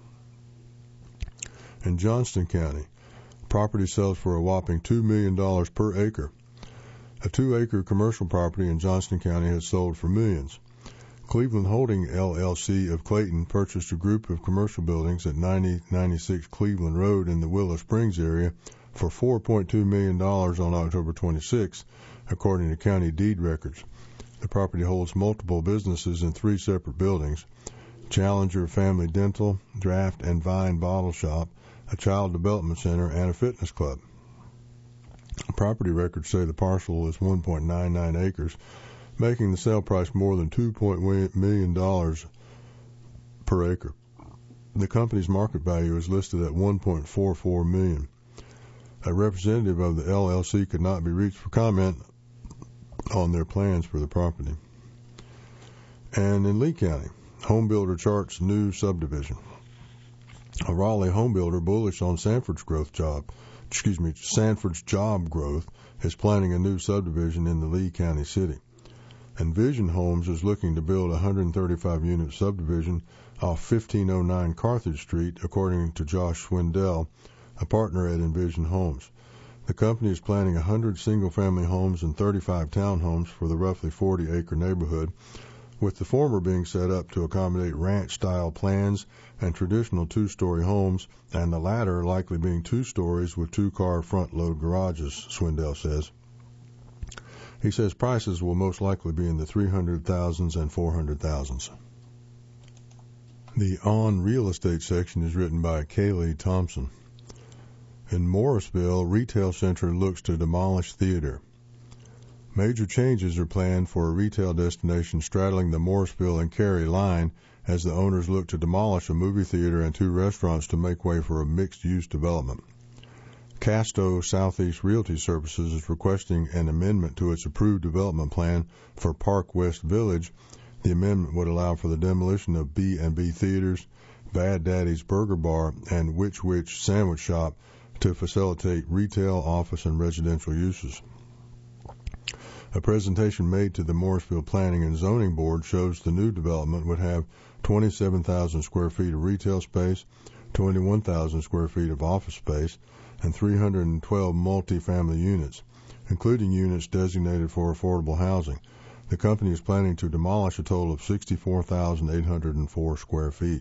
In Johnston County, property sells for a whopping $2 million per acre. A 2-acre commercial property in Johnston County has sold for millions. Cleveland Holding LLC of Clayton purchased a group of commercial buildings at 9096 Cleveland Road in the Willow Springs area for $4.2 million on October 26, according to county deed records. The property holds multiple businesses in 3 separate buildings: Challenger Family Dental, Draft and Vine Bottle Shop, a child development center, and a fitness club. Property records say the parcel is 1.99 acres, making the sale price more than $2.1 million per acre. The company's market value is listed at $1.44 million. A representative of the LLC could not be reached for comment on their plans for the property. And in Lee County, homebuilder charts new subdivision. A Raleigh homebuilder bullish on Sanford's job growth is planning a new subdivision in the Lee County city. Envision Homes is looking to build a 135-unit subdivision off 1509 Carthage Street, according to Josh Swindell, a partner at Envision Homes. The company is planning 100 single-family homes and 35 townhomes for the roughly 40-acre neighborhood, with the former being set up to accommodate ranch-style plans and traditional 2-story homes, and the latter likely being 2 stories with 2-car front-load garages, Swindell says. He says prices will most likely be in the $300,000s and $400,000s. The On Real Estate section is written by Kaylee Thompson. In Morrisville, retail center looks to demolish theater. Major changes are planned for a retail destination straddling the Morrisville and Cary line as the owners look to demolish a movie theater and 2 restaurants to make way for a mixed-use development. Casto Southeast Realty Services is requesting an amendment to its approved development plan for Park West Village. The amendment would allow for the demolition of B&B Theaters, Bad Daddy's Burger Bar, and Which Sandwich Shop to facilitate retail, office, and residential uses. A presentation made to the Morrisville Planning and Zoning Board shows the new development would have 27,000 square feet of retail space, 21,000 square feet of office space, and 312 multi-family units, including units designated for affordable housing. The company is planning to demolish a total of 64,804 square feet.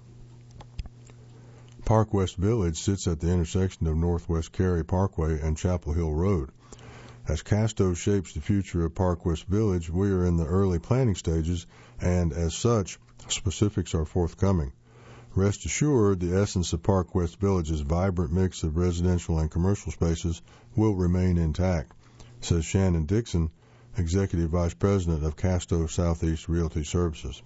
Park West Village sits at the intersection of Northwest Cary Parkway and Chapel Hill Road. As Casto shapes the future of Park West Village, we are in the early planning stages, and as such, specifics are forthcoming. Rest assured, the essence of Park West Village's vibrant mix of residential and commercial spaces will remain intact, says Shannon Dixon, Executive Vice President of Casto Southeast Realty Services.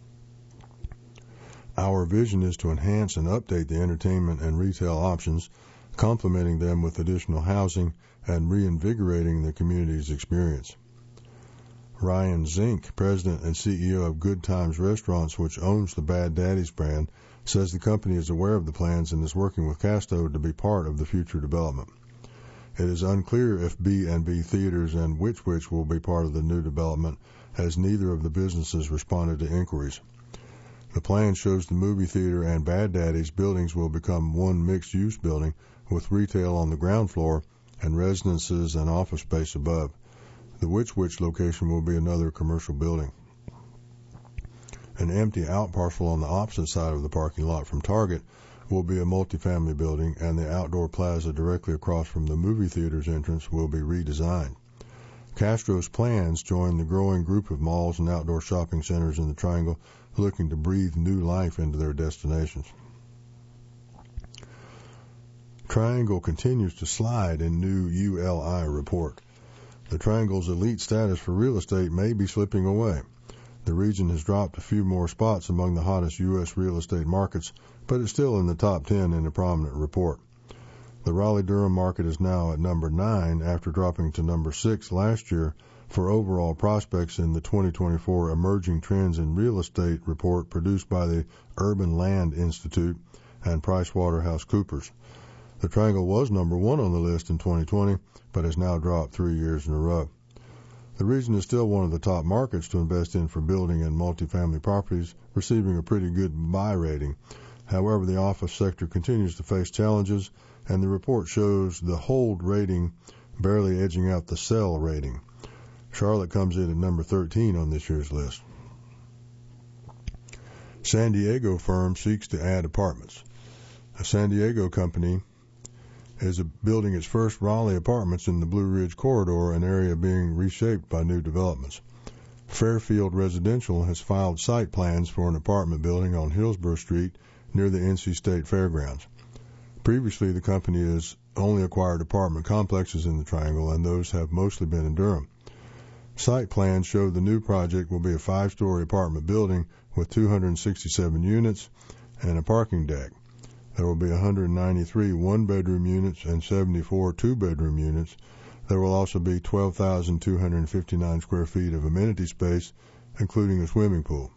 Our vision is to enhance and update the entertainment and retail options, complementing them with additional housing and reinvigorating the community's experience. Ryan Zink, President and CEO of Good Times Restaurants, which owns the Bad Daddy's brand, says the company is aware of the plans and is working with Casto to be part of the future development. It is unclear if B&B Theaters and Which will be part of the new development, as neither of the businesses responded to inquiries. The plan shows the movie theater and Bad Daddy's buildings will become one mixed-use building with retail on the ground floor and residences and office space above. The Which location will be another commercial building. An empty outparcel on the opposite side of the parking lot from Target will be a multifamily building, and the outdoor plaza directly across from the movie theater's entrance will be redesigned. Castro's plans join the growing group of malls and outdoor shopping centers in the Triangle looking to breathe new life into their destinations. Triangle continues to slide in new ULI report. The Triangle's elite status for real estate may be slipping away. The region has dropped a few more spots among the hottest U.S. real estate markets, but is still in the top 10 in a prominent report. The Raleigh-Durham market is now at number 9 after dropping to number 6 last year for overall prospects in the 2024 Emerging Trends in Real Estate report produced by the Urban Land Institute and PricewaterhouseCoopers. The Triangle was number 1 on the list in 2020, but has now dropped 3 years in a row. The region is still one of the top markets to invest in for building and multifamily properties, receiving a pretty good buy rating. However, the office sector continues to face challenges, and the report shows the hold rating barely edging out the sell rating. Charlotte comes in at number 13 on this year's list. San Diego firm seeks to add apartments. A San Diego company is building its first Raleigh apartments in the Blue Ridge Corridor, an area being reshaped by new developments. Fairfield Residential has filed site plans for an apartment building on Hillsborough Street near the NC State Fairgrounds. Previously, the company has only acquired apartment complexes in the Triangle, and those have mostly been in Durham. Site plans show the new project will be a 5-story apartment building with 267 units and a parking deck. There will be 193 one-bedroom units and 74 two-bedroom units. There will also be 12,259 square feet of amenity space, including a swimming pool.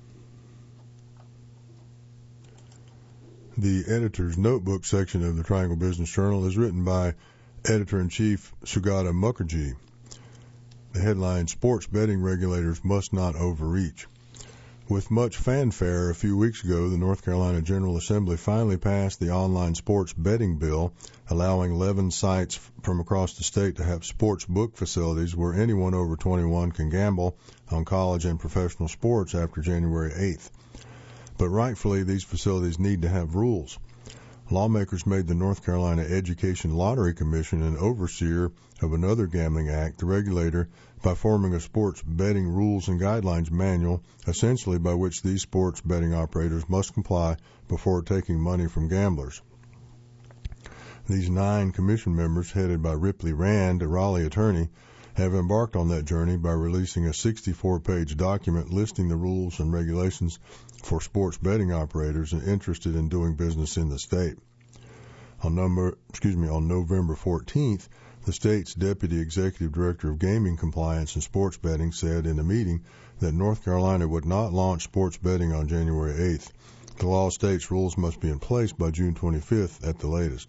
The editor's notebook section of the Triangle Business Journal is written by Editor-in-Chief Sugata Mukherjee. The headline, Sports Betting Regulators Must Not Overreach. With much fanfare a few weeks ago, the North Carolina General Assembly finally passed the online sports betting bill, allowing 11 sites from across the state to have sports book facilities where anyone over 21 can gamble on college and professional sports after January 8th. But rightfully, these facilities need to have rules. Lawmakers made the North Carolina Education Lottery Commission an overseer of another gambling act, the regulator, by forming a sports betting rules and guidelines manual, essentially by which these sports betting operators must comply before taking money from gamblers. These 9 commission members, headed by Ripley Rand, a Raleigh attorney, have embarked on that journey by releasing a 64-page document listing the rules and regulations for sports betting operators interested in doing business in the state. On November 14th, the state's Deputy Executive Director of Gaming Compliance and Sports Betting said in a meeting that North Carolina would not launch sports betting on January 8th. The law states rules must be in place by June 25th at the latest.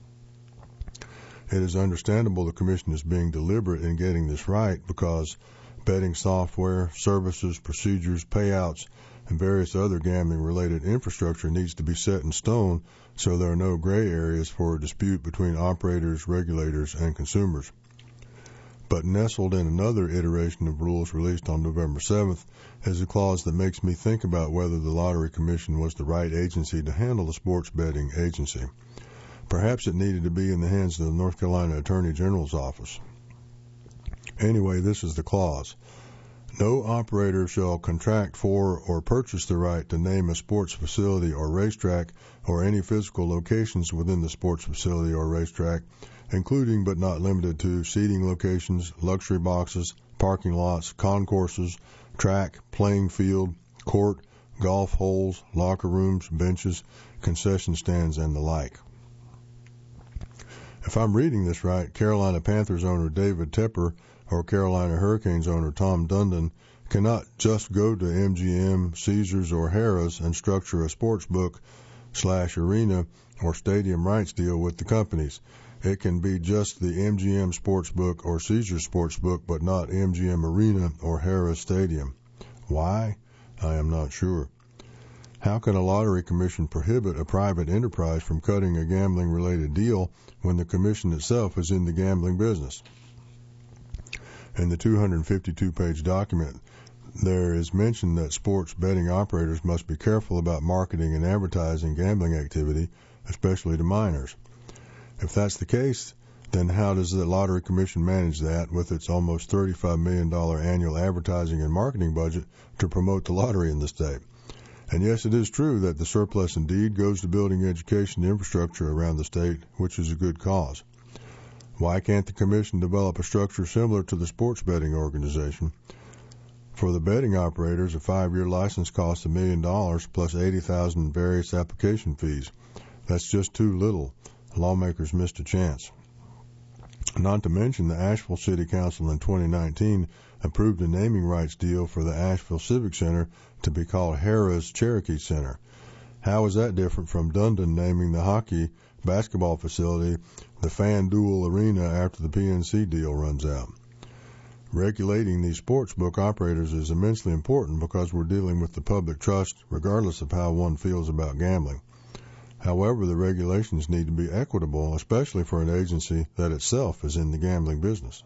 It is understandable the Commission is being deliberate in getting this right because betting software, services, procedures, payouts, and various other gambling-related infrastructure needs to be set in stone so there are no gray areas for a dispute between operators, regulators, and consumers. But nestled in another iteration of rules released on November 7th is a clause that makes me think about whether the Lottery Commission was the right agency to handle the sports betting agency. Perhaps it needed to be in the hands of the North Carolina Attorney General's office. Anyway, this is the clause. No operator shall contract for or purchase the right to name a sports facility or racetrack or any physical locations within the sports facility or racetrack, including but not limited to seating locations, luxury boxes, parking lots, concourses, track, playing field, court, golf holes, locker rooms, benches, concession stands, and the like. If I'm reading this right, Carolina Panthers owner David Tepper or Carolina Hurricanes owner Tom Dundon cannot just go to MGM, Caesars, or Harrah's and structure a sports book/arena or stadium rights deal with the companies. It can be just the MGM Sportsbook or Caesars Sportsbook, but not MGM Arena or Harrah's Stadium. Why? I am not sure. How can a lottery commission prohibit a private enterprise from cutting a gambling-related deal when the commission itself is in the gambling business? In the 252-page document, there is mention that sports betting operators must be careful about marketing and advertising gambling activity, especially to minors. If that's the case, then how does the Lottery Commission manage that with its almost $35 million annual advertising and marketing budget to promote the lottery in the state? And yes, it is true that the surplus indeed goes to building education infrastructure around the state, which is a good cause. Why can't the Commission develop a structure similar to the sports betting organization? For the betting operators, a 5-year license costs $1 million plus $80,000 in various application fees. That's just too little. Lawmakers missed a chance. Not to mention the Asheville City Council in 2019 approved a naming rights deal for the Asheville Civic Center to be called Harrah's Cherokee Center. How is that different from Dundon naming the hockey basketball facility the FanDuel Arena after the PNC deal runs out? Regulating these sports book operators is immensely important because we're dealing with the public trust regardless of how one feels about gambling. However, the regulations need to be equitable, especially for an agency that itself is in the gambling business.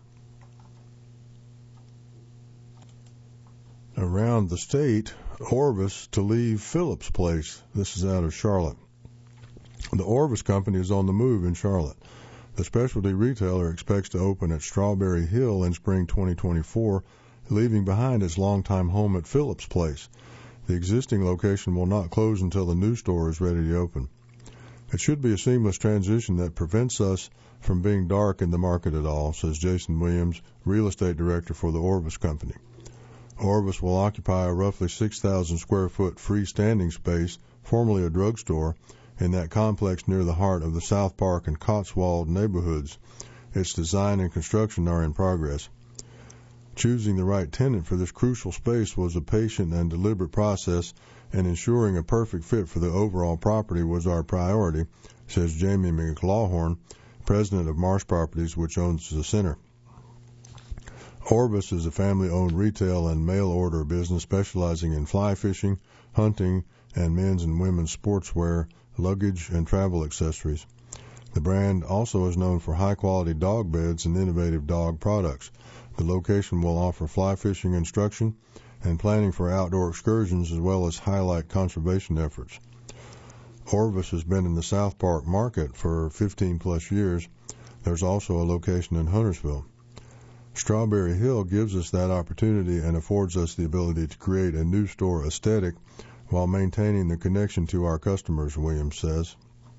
Around the state, Orvis to leave Phillips Place. This is out of Charlotte. The Orvis Company is on the move in Charlotte. The specialty retailer expects to open at Strawberry Hill in spring 2024, leaving behind its longtime home at Phillips Place. The existing location will not close until the new store is ready to open. It should be a seamless transition that prevents us from being dark in the market at all, says Jason Williams, real estate director for the Orvis Company. Orvis will occupy a roughly 6,000 square foot freestanding space, formerly a drugstore, in that complex near the heart of the South Park and Cotswold neighborhoods. Its design and construction are in progress. Choosing the right tenant for this crucial space was a patient and deliberate process, and ensuring a perfect fit for the overall property was our priority, says Jamie McLawhorn, president of Marsh Properties, which owns the center. Orvis is a family-owned retail and mail-order business specializing in fly fishing, hunting, and men's and women's sportswear, luggage, and travel accessories. The brand also is known for high-quality dog beds and innovative dog products. The location will offer fly fishing instruction and planning for outdoor excursions as well as highlight conservation efforts. Orvis has been in the South Park market for 15-plus years. There's also a location in Huntersville. Strawberry Hill gives us that opportunity and affords us the ability to create a new store aesthetic while maintaining the connection to our customers, Williams says.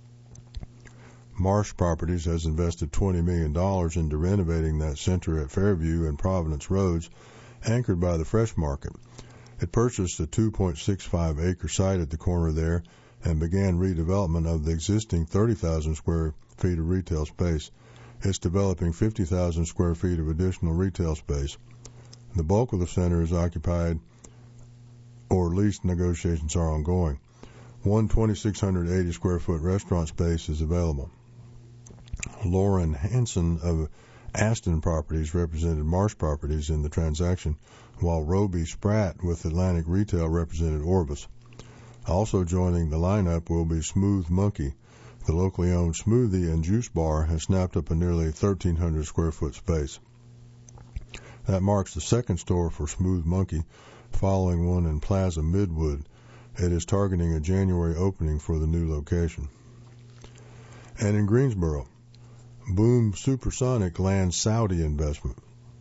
Marsh Properties has invested $20 million into renovating that center at Fairview and Providence Roads, anchored by the Fresh Market. It purchased a 2.65-acre site at the corner there and began redevelopment of the existing 30,000 square feet of retail space. It's developing 50,000 square feet of additional retail space. The bulk of the center is occupied, or lease negotiations are ongoing. One 2,680 square foot restaurant space is available. Lauren Hansen of Aston Properties represented Marsh Properties in the transaction. while Roby Spratt with Atlantic Retail represented Orvis. Also joining the lineup will be Smooth Monkey. The locally owned smoothie and juice bar has snapped up a nearly 1,300 square foot space. That marks the second store for Smooth Monkey, following one in Plaza Midwood. It is targeting a January opening for the new location. And in Greensboro, Boom Supersonic lands Saudi investment.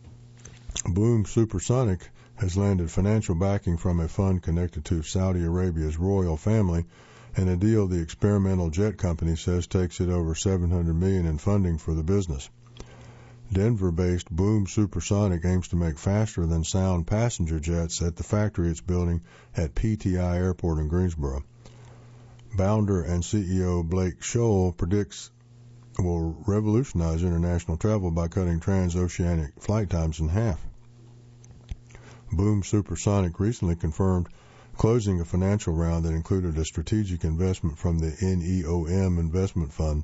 Boom Supersonic has landed financial backing from a fund connected to Saudi Arabia's royal family, and a deal the experimental jet company says takes it over $700 million in funding for the business. Denver-based Boom Supersonic aims to make faster-than-sound passenger jets at the factory it's building at PTI Airport in Greensboro. Founder and CEO Blake Scholl predicts it will revolutionize international travel by cutting transoceanic flight times in half. Boom Supersonic recently confirmed closing a financial round that included a strategic investment from the NEOM Investment Fund.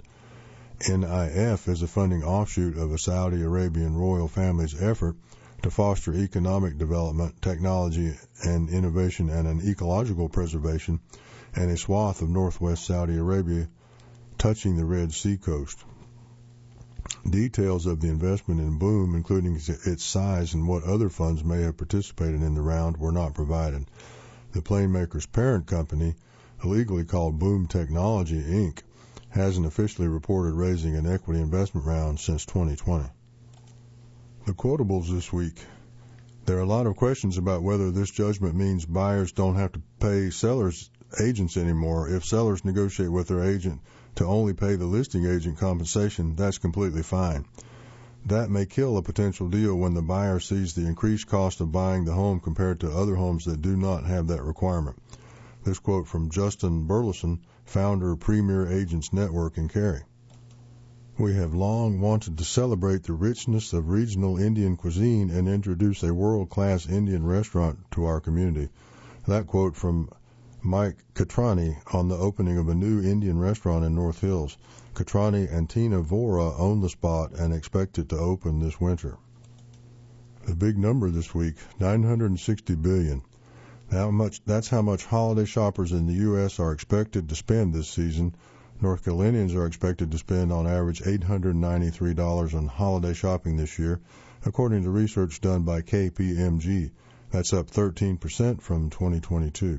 NIF is a funding offshoot of a Saudi Arabian royal family's effort to foster economic development, technology and innovation, and an ecological preservation in a swath of northwest Saudi Arabia touching the Red Sea coast. Details of the investment in Boom, including its size and what other funds may have participated in the round, were not provided. The plane maker's parent company, illegally called Boom Technology, Inc., hasn't officially reported raising an equity investment round since 2020. The quotables this week. There are a lot of questions about whether this judgment means buyers don't have to pay sellers' agents anymore. If sellers negotiate with their agent to only pay the listing agent compensation, that's completely fine. That may kill a potential deal when the buyer sees the increased cost of buying the home compared to other homes that do not have that requirement. This quote from Justin Burleson, founder of Premier Agents Network in Cary. We have long wanted to celebrate the richness of regional Indian cuisine and introduce a world-class Indian restaurant to our community. That quote from Mike Catrani on the opening of a new Indian restaurant in North Hills. Catrani and Tina Vora own the spot and expect it to open this winter. The big number this week, $960 billion. That's how much holiday shoppers in the U.S. are expected to spend this season. North Carolinians are expected to spend on average $893 on holiday shopping this year, according to research done by KPMG. That's up 13% from 2022.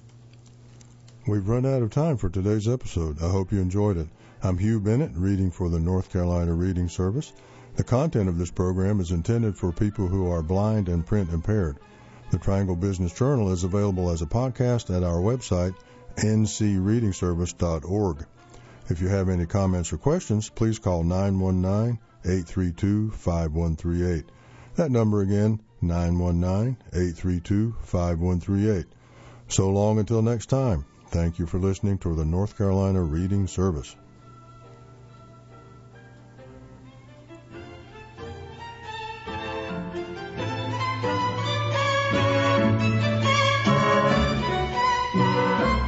We've run out of time for today's episode. I hope you enjoyed it. I'm Hugh Bennett, reading for the North Carolina Reading Service. The content of this program is intended for people who are blind and print impaired. The Triangle Business Journal is available as a podcast at our website, ncreadingservice.org. If you have any comments or questions, please call 919-832-5138. That number again, 919-832-5138. So long until next time. Thank you for listening to the North Carolina Reading Service.